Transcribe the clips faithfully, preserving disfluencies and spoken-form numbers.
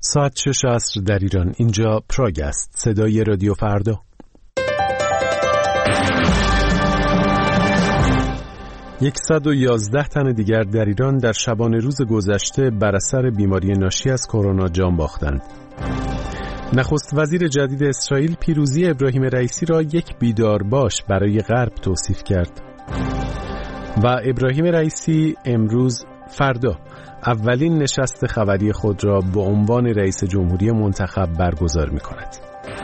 ساعت شش عصر در ایران. اینجا پراگ است. صدای رادیو فردا. صد و یازده تن دیگر در ایران در شبانه روز گذشته بر اثر بیماری ناشی از کرونا جان باختند. نخست وزیر جدید اسرائیل پیروزی ابراهیم رئیسی را یک بیدارباش برای غرب توصیف کرد. و ابراهیم رئیسی امروز فردا اولین نشست خبری خود را به عنوان رئیس جمهوری منتخب برگزار می‌کند.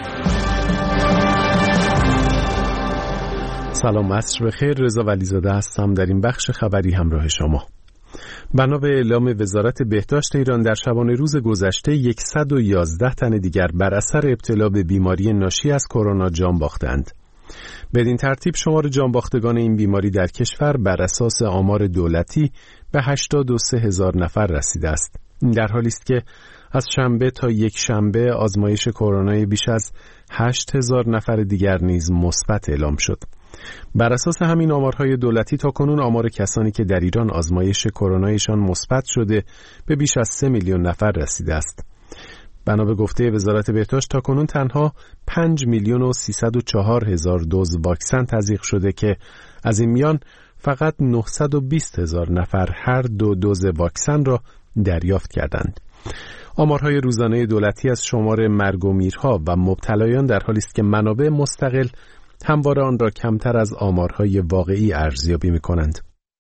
سلام، عصر بخیر. رضا ولیزاده هستم. در این بخش خبری همراه شما. بنا به اعلام وزارت بهداشت ایران در شبانه روز گذشته صد و یازده تن دیگر بر اثر ابتلا به بیماری ناشی از کرونا جان باختند. بدین ترتیب شمار جانباختگان این بیماری در کشور بر اساس آمار دولتی به هشتاد و سه هزار نفر رسیده است. این در حالی است که از شنبه تا یک شنبه آزمایش کرونا بیش از هشت هزار نفر دیگر نیز مثبت اعلام شد. بر اساس همین آمارهای دولتی تاکنون آمار کسانی که در ایران آزمایش کرونایشان مثبت شده به بیش از سه میلیون نفر رسیده است. بنا به گفته وزارت بهداشت تاکنون تنها پنج میلیون و سیصد و چهار هزار دوز واکسن تزریق شده که از این میان فقط نهصد و بیست هزار نفر هر دو دوز واکسن را دریافت کردند. آمارهای روزانه دولتی از شمار مرگ و میرها و مبتلایان در حالی است که منابع مستقل همواره آن را کمتر از آمارهای واقعی ارزیابی می‌کنند.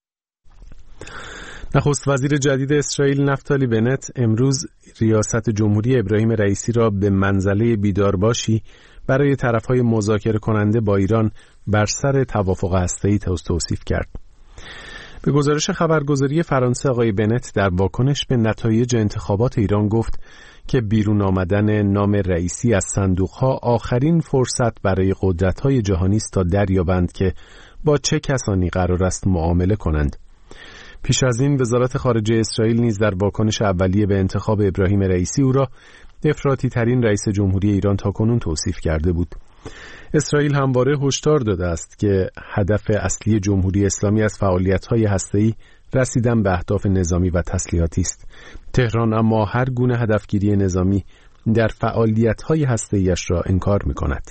نخست وزیر جدید اسرائیل نفتالی بنت امروز ریاست جمهوری ابراهیم رئیسی را به منزله بیدارباشی برای طرفهای مذاکره کننده با ایران بر سر توافق هسته‌ای توصیف کرد. به گزارش خبرگزاری فرانسه آقای بنت در واکنش به نتایج انتخابات ایران گفت که بیرون آمدن نام رئیسی از صندوق‌ها آخرین فرصت برای قدرت‌های جهانی است تا دریابند که با چه کسانی قرار است معامله کنند. پیش از این وزارت خارجه اسرائیل نیز در واکنش اولیه به انتخاب ابراهیم رئیسی او را افراطی ترین رئیس جمهوری ایران تاکنون توصیف کرده بود. اسرائیل همواره هشدار داده است که هدف اصلی جمهوری اسلامی از فعالیت‌های هسته‌ای رسیدن به اهداف نظامی و تسلیحاتی است. تهران اما هر گونه هدفگیری نظامی در فعالیت‌های هسته‌ایش را انکار می‌کند.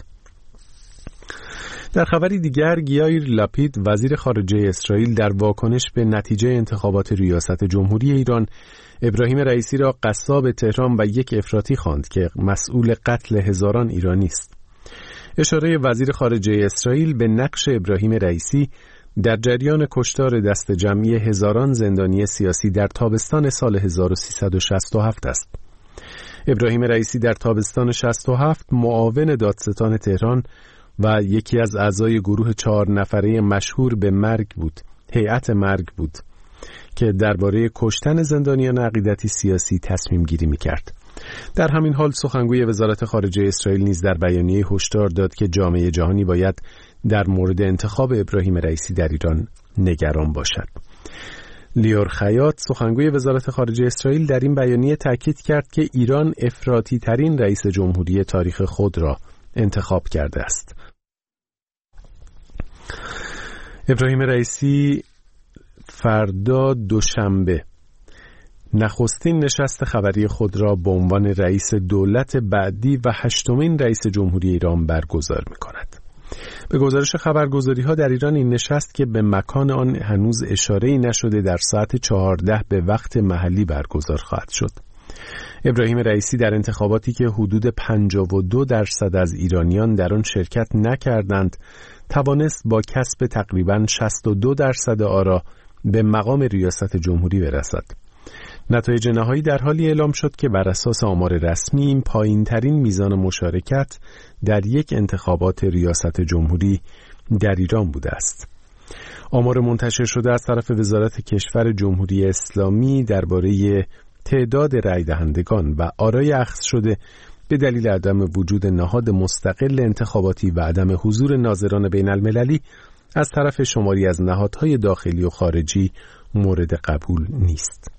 در خبری دیگر یائیر لاپید وزیر خارجه اسرائیل در واکنش به نتیجه انتخابات ریاست جمهوری ایران ابراهیم رئیسی را قصاب تهران و یک افراطی خواند که مسئول قتل هزاران ایرانی است. اشاره وزیر خارجه اسرائیل به نقش ابراهیم رئیسی در جریان کشتار دست جمعی هزاران زندانی سیاسی در تابستان سال هزار و سیصد و شصت و هفت است. ابراهیم رئیسی در تابستان شصت و هفت معاون دادستان تهران و یکی از اعضای گروه چهار نفره مشهور به مرگ بود، هیئت مرگ بود که درباره کشتن زندانیان عقیدتی سیاسی تصمیم گیری می‌کرد. در همین حال سخنگوی وزارت خارجه اسرائیل نیز در بیانیه هشدار داد که جامعه جهانی باید در مورد انتخاب ابراهیم رئیسی در ایران نگران باشد. لیور خیاط سخنگوی وزارت خارجه اسرائیل در این بیانیه تاکید کرد که ایران افراطی ترین رئیس جمهوری تاریخ خود را انتخاب کرده است. ابراهیم رئیسی فردا دوشنبه نخستین نشست خبری خود را به عنوان رئیس دولت بعدی و هشتمین رئیس جمهوری ایران برگزار می‌کند. به گزارش خبرگزاری‌ها در ایران این نشست که به مکان آن هنوز اشاره‌ای نشده در ساعت چهارده به وقت محلی برگزار خواهد شد. ابراهیم رئیسی در انتخاباتی که حدود پنجاه و دو درصد از ایرانیان در آن شرکت نکردند توانست با کسب تقریباً شصت و دو درصد آرا به مقام ریاست جمهوری برسد. نتایج نهایی در حالی اعلام شد که بر اساس آمار رسمی این پایین‌ترین میزان مشارکت در یک انتخابات ریاست جمهوری در ایران بوده است. آمار منتشر شده از طرف وزارت کشور جمهوری اسلامی درباره تعداد رای دهندگان و آرای اخذ شده به دلیل عدم وجود نهاد مستقل انتخاباتی و عدم حضور ناظران بین المللی از طرف شماری از نهادهای داخلی و خارجی مورد قبول نیست.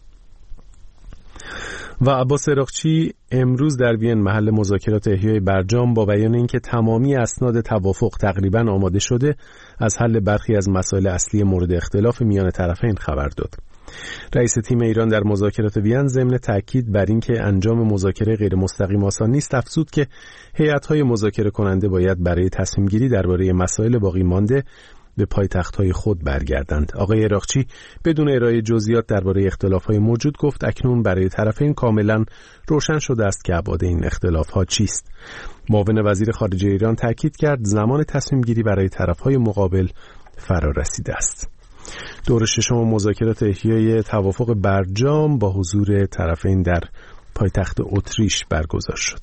و عباس عراقچی امروز در وین محل مذاکرات احیای برجام با بیان اینکه تمامی اسناد توافق تقریباً آماده شده از حل برخی از مسائل اصلی مورد اختلاف میان طرفین خبر داد. رئیس تیم ایران در مذاکرات وین ضمن تاکید بر اینکه انجام مذاکره غیر مستقیم آسان نیست افزود که هیئت‌های مذاکره کننده باید برای تصمیم گیری درباره مسائل باقی مانده به پایتخت‌های خود برگردند. آقای عراقچی بدون ارائه جزئیات درباره اختلاف‌های موجود گفت اکنون برای طرفین کاملا روشن شده است که ابعاد این اختلاف‌ها چیست. معاون وزیر خارجه ایران تاکید کرد زمان تصمیم گیری برای طرف‌های مقابل فرا رسیده است. دور ششم مذاکرات احیای توافق برجام با حضور طرفین در پایتخت اتریش برگزار شد.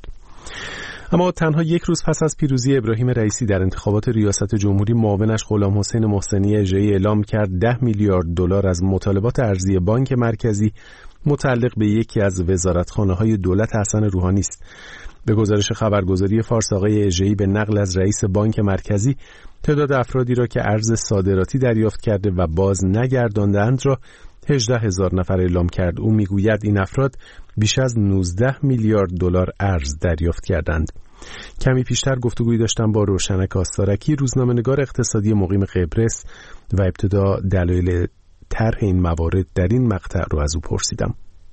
اما تنها یک روز پس از پیروزی ابراهیم رئیسی در انتخابات ریاست جمهوری، معاونش غلام حسین محسنی اژه‌ای اعلام کرد ده میلیارد دلار از مطالبات ارزی بانک مرکزی متعلق به یکی از وزارتخانه‌های دولت حسن روحانی است. به گزارش خبرگزاری فارس، آقای اژه‌ای به نقل از رئیس بانک مرکزی تعداد افرادی را که ارز صادراتی دریافت کرده و باز نگرداندند را هجده هزار نفر اعلام کرد. او میگوید این افراد بیش از نوزده میلیارد دلار ارز دریافت کردند. کمی پیشتر گفتگویی داشتم با روشنک آستارکی، روزنامه‌نگار اقتصادی مقیم قبرس، و ابتدا دلایل طرح این موارد در این مقطع رو از او پرسیدم.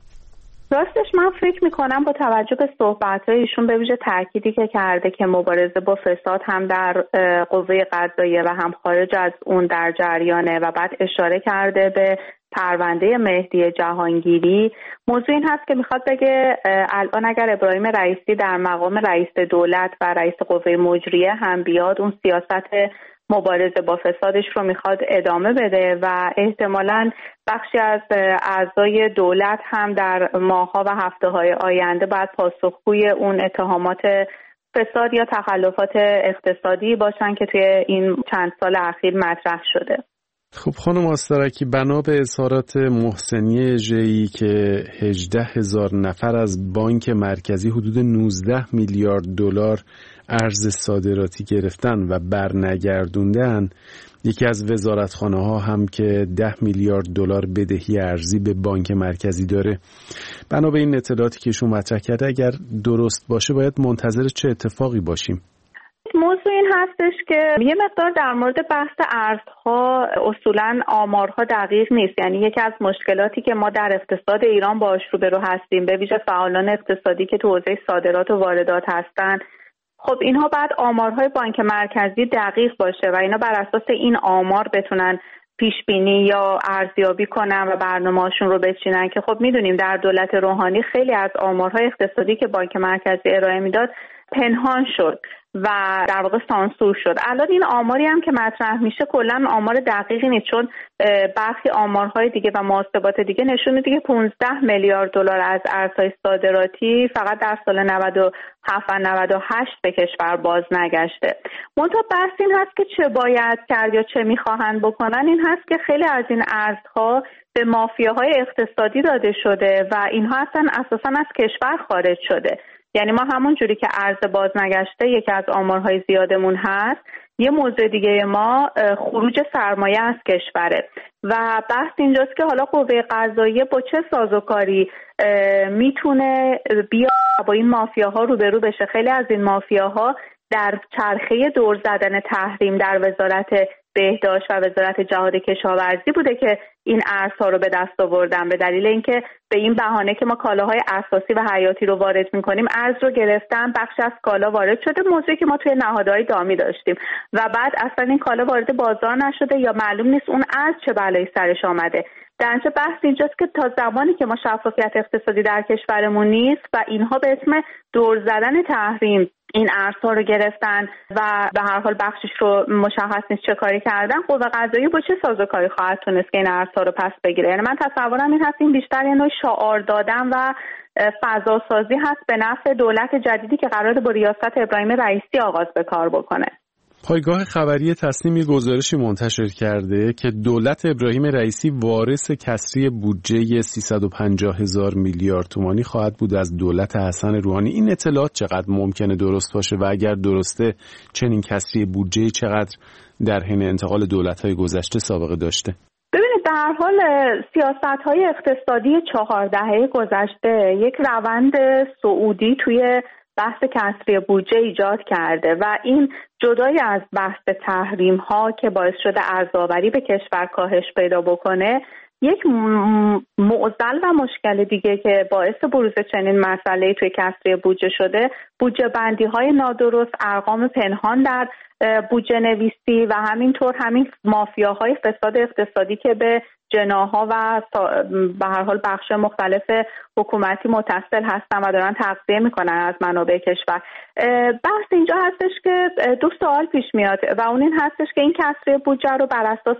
راستش من فکر میکنم با توجه به صحبت‌های ایشون به ویژه تأکیدی که کرده که مبارزه با فساد هم در قوه قضاییه و هم خارج از اون در جریانه و بعد اشاره کرده به پرونده مهدی جهانگیری، موضوع این هست که میخواد بگه الان اگر ابراهیم رئیسی در مقام رئیس دولت و رئیس قوه مجریه هم بیاد، اون سیاست مبارزه با فسادش رو میخواد ادامه بده و احتمالاً بخشی از اعضای دولت هم در ماه‌ها و هفته‌های آینده باید پاسخگوی اون اتهامات فساد یا تخلفات اقتصادی باشن که توی این چند سال اخیر مطرح شده. خب خانم آستارکی، بنا به اظهارات محسنی اژه‌ای که هجده هزار نفر از بانک مرکزی حدود نوزده میلیارد دلار ارز صادراتی گرفتن و برنگردوندن، یکی از وزارتخانه ها هم که ده میلیارد دلار بدهی ارزی به بانک مرکزی داره، بنا به این اطلاعاتی که ایشون مطرح کرده اگر درست باشه باید منتظر چه اتفاقی باشیم؟ موضوع این هستش که یه مقدار در مورد بحث ارزها اصولاً آمارها دقیق نیست. یعنی یکی از مشکلاتی که ما در اقتصاد ایران باهاش روبرو هستیم، به ویژه فعالان اقتصادی که تو حوزه صادرات و واردات هستن، خب اینها بعد آمارهای بانک مرکزی دقیق باشه و اینا بر اساس این آمار بتونن پیش بینی یا ارزیابی کنن و برنامه‌هاشون رو بچینن که خب میدونیم در دولت روحانی خیلی از آمارهای اقتصادی که بانک مرکزی ارائه میداد پنهان شد و در واقع سانسور شد. الان این آماری هم که مطرح میشه کلا آمار دقیقی نیست، چون برخی آمارهای دیگه و محاسبات دیگه نشون میده که پانزده میلیارد دلار از ارزهای صادراتی فقط در سال نود و هفت و نود و هشت به کشور باز نگشته. منتها بحث این هست که چه باید کرد یا چه میخواهند بکنن. این هست که خیلی از این ارزها به مافیاهای اقتصادی داده شده و اینها اصلا اساسا از کشور خارج شده. یعنی ما همون جوری که ارز باز نگشته یکی از آمارهای زیادمون هست، یه موضوع دیگه ما خروج سرمایه از کشوره و بحث اینجاست که حالا قوه قضاییه با چه سازوکاری میتونه بیا با این مافیاها روبرو بشه. خیلی از این مافیاها در چرخه دور زدن تحریم در وزارت بهداشت و وزارت جهاد کشاورزی بوده که این ارزها رو به دست آوردن، به دلیل اینکه به این بهانه که ما کالاهای اساسی و حیاتی رو وارد می‌کنیم ارز رو گرفتن، بخش از کالا وارد شده، موضوعی که ما توی نهادهای دامی داشتیم و بعد اصلا این کالا وارد بازار نشده یا معلوم نیست اون ارز چه بلایی سرش آمده. در نتیجه بحث اینجاست که تا زمانی که ما شفافیت اقتصادی در کشورمون نیست و اینها به اسم دور زدن تحریم این ارزها رو گرفتن و به هر حال بخشش رو مشخص نیست چه کاری کردن، قوه قضاییه با چه سازوکاری خواهد تونست که این ارزها رو پس بگیره. یعنی من تصورم این هست این بیشتر یه نوع شعار دادن و فضا سازی هست به نفع دولت جدیدی که قراره با ریاست ابراهیم رئیسی آغاز به کار بکنه. پایگاه خبری تصنیم گزارشی منتشر کرده که دولت ابراهیم رئیسی وارث کسری بودجه سیصد و پنجاه هزار میلیارد تومانی خواهد بود از دولت حسن روحانی. این اطلاعات چقدر ممکنه درست باشه و اگر درسته چنین کسری بودجه چقدر در حین انتقال دولت‌های گذشته سابقه داشته؟ ببینید به هر حال سیاست‌های اقتصادی چهار دهه گذشته یک روند صعودی توی بحث کسری بودجه ایجاد کرده و این جدای از بحث تحریم ها که باعث شده ارزآوری به کشور کاهش پیدا بکنه، یک معضل و مشکل دیگه که باعث بروز چنین مسئله توی کسری بودجه شده، بودجه بندی های نادرست، ارقام پنهان در بودجه نویسی و همینطور همین مافیاهای فساد اقتصادی که به جناح‌ها و به هر حال بخش مختلف حکومتی متصل هستن و دارن تغذیه میکنن از منابع کشور. بحث اینجا هستش که دو سوال پیش میاد و اون این هستش که این کسری بودجه رو بر اساس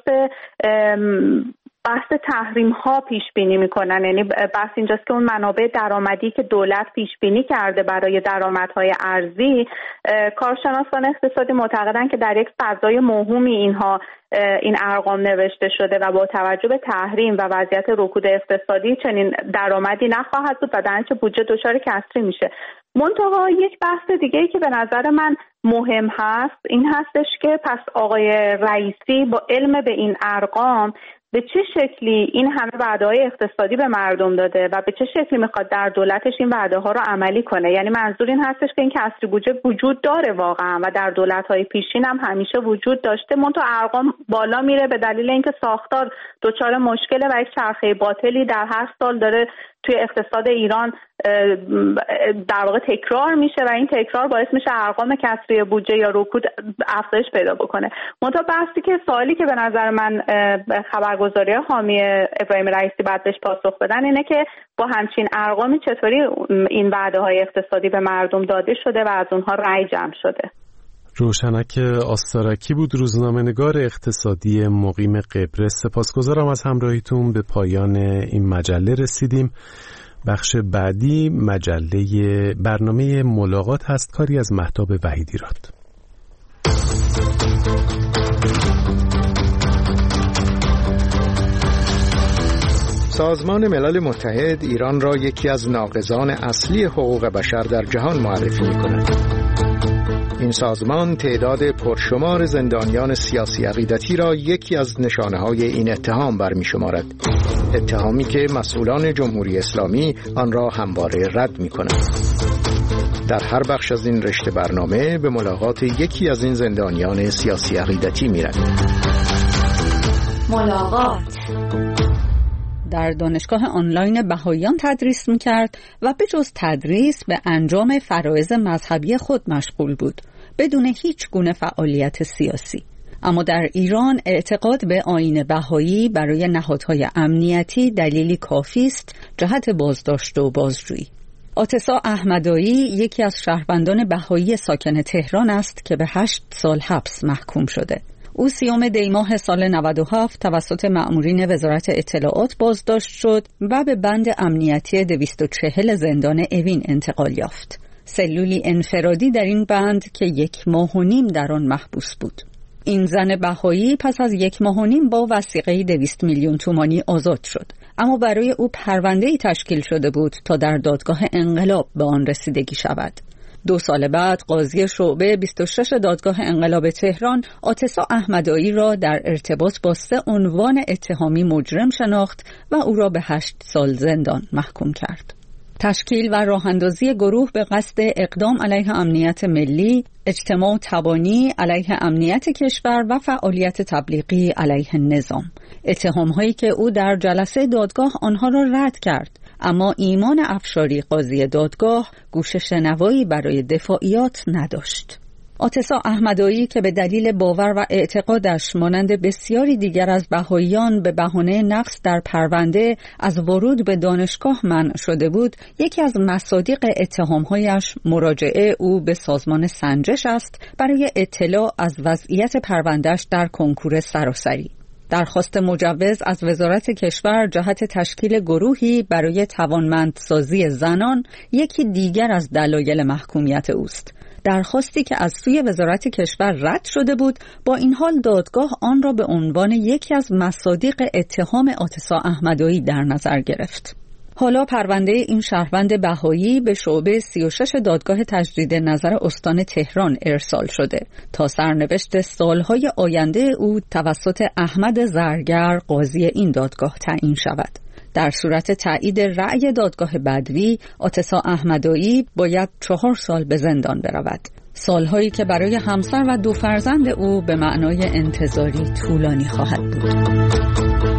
بحث تحریم ها پیش بینی میکنن، یعنی بحث اینجاست که اون منابع درآمدی که دولت پیش بینی کرده برای درآمدهای ارزی، کارشناسان اقتصادی معتقدن که در یک فضای موهومی اینها این ارقام نوشته شده و با توجه به تحریم و وضعیت رکود اقتصادی چنین درآمدی نخواهد بود و در نتیجه بودجه دچار کسری میشه. منتها یک بحث دیگه‌ای که به نظر من مهم هست این هستش که پس آقای رئیسی با علم به این ارقام به چه شکلی این همه وعده‌های اقتصادی به مردم داده و به چه شکلی میخواد در دولتش این وعده‌ها رو عملی کنه. یعنی منظور این هستش که این کسری بودجه وجود داره واقعا و در دولت‌های پیشین هم همیشه وجود داشته، منتها ارقام بالا میره به دلیل اینکه ساختار دچار مشکله و یک چرخه باطلی در هر سال داره توی اقتصاد ایران در واقع تکرار میشه و این تکرار باعث میشه ارقام کسری بودجه یا رکود افزایش پیدا بکنه. منتها بحثی که سوالی که به نظر من خبرگزاری حامی ابراهیم رئیسی باید بهش پاسخ بدن اینه که با همچین ارقامی چطوری این وعده‌های اقتصادی به مردم داده شده و از اونها رأی جمع شده. روشنک آستارکی بود، روزنامه‌نگار اقتصادی مقیم قبرس. سپاسگزارم از همراهیتون. به پایان این مجله رسیدیم. بخش بعدی مجله برنامه ملاقات هست، کاری از مهتاب وحیدیراد. سازمان ملل متحد ایران را یکی از ناقضان اصلی حقوق بشر در جهان معرفی می‌کند. این سازمان تعداد پرشمار زندانیان سیاسی عقیدتی را یکی از نشانه‌های این اتهام برمی‌شمارد، اتهامی که مسئولان جمهوری اسلامی آن را همواره رد می‌کنند. در هر بخش از این رشته برنامه به ملاقات یکی از این زندانیان سیاسی عقیدتی می‌رویم. ملاقات در دانشگاه آنلاین بهائیان تدریس می‌کرد و به جز تدریس به انجام فرایض مذهبی خود مشغول بود، بدون هیچ گونه فعالیت سیاسی. اما در ایران اعتقاد به آیین بهایی برای نهادهای امنیتی دلیلی کافی است جهت بازداشت و بازجویی. آتسا احمدایی یکی از شهروندان بهایی ساکن تهران است که به هشت سال حبس محکوم شده. او سیوم دی ماه سال نود و هفت توسط مأمورین وزارت اطلاعات بازداشت شد و به بند امنیتی دویست و چهل زندان اوین انتقال یافت. سلولی انفرادی در این بند که یک ماه و نیم در آن محبوس بود. این زن بهایی پس از یک ماه و نیم با وثیقه دویست میلیون تومانی آزاد شد، اما برای او پرونده‌ای تشکیل شده بود تا در دادگاه انقلاب به آن رسیدگی شود. دو سال بعد قاضی شعبه بیست و شش دادگاه انقلاب تهران آتسا احمدایی را در ارتباط با سه عنوان اتهامی مجرم شناخت و او را به هشت سال زندان محکوم کرد. تشکیل و راهاندازی گروه به قصد اقدام علیه امنیت ملی، اجتماع تبانی علیه امنیت کشور و فعالیت تبلیغی علیه نظام. اتهام‌هایی که او در جلسه دادگاه آنها را رد کرد، اما ایمان افشاری قاضی دادگاه گوش شنوایی برای دفاعیات نداشت. آتسا احمدایی که به دلیل باور و اعتقادش مانند بسیاری دیگر از بهائیان به بهانه نقص در پرونده از ورود به دانشگاه منع شده بود، یکی از مصادیق اتهامهایش مراجعه او به سازمان سنجش است برای اطلاع از وضعیت پروندهش در کنکور سراسری. درخواست مجوز از وزارت کشور جهت تشکیل گروهی برای توانمندسازی زنان یکی دیگر از دلایل محکومیت اوست. درخواستی که از سوی وزارت کشور رد شده بود، با این حال دادگاه آن را به عنوان یکی از مصادیق اتهام آتسا احمدایی در نظر گرفت. حالا پرونده این شهروند بهایی به شعبه سی و شش دادگاه تجدید نظر استان تهران ارسال شده تا سرنوشت سالهای آینده او توسط احمد زرگر قاضی این دادگاه تعیین شود. در صورت تایید رأی دادگاه بدوی، آتسا احمدایی باید چهار سال به زندان برود. سالهایی که برای همسر و دو فرزند او به معنای انتظاری طولانی خواهد بود.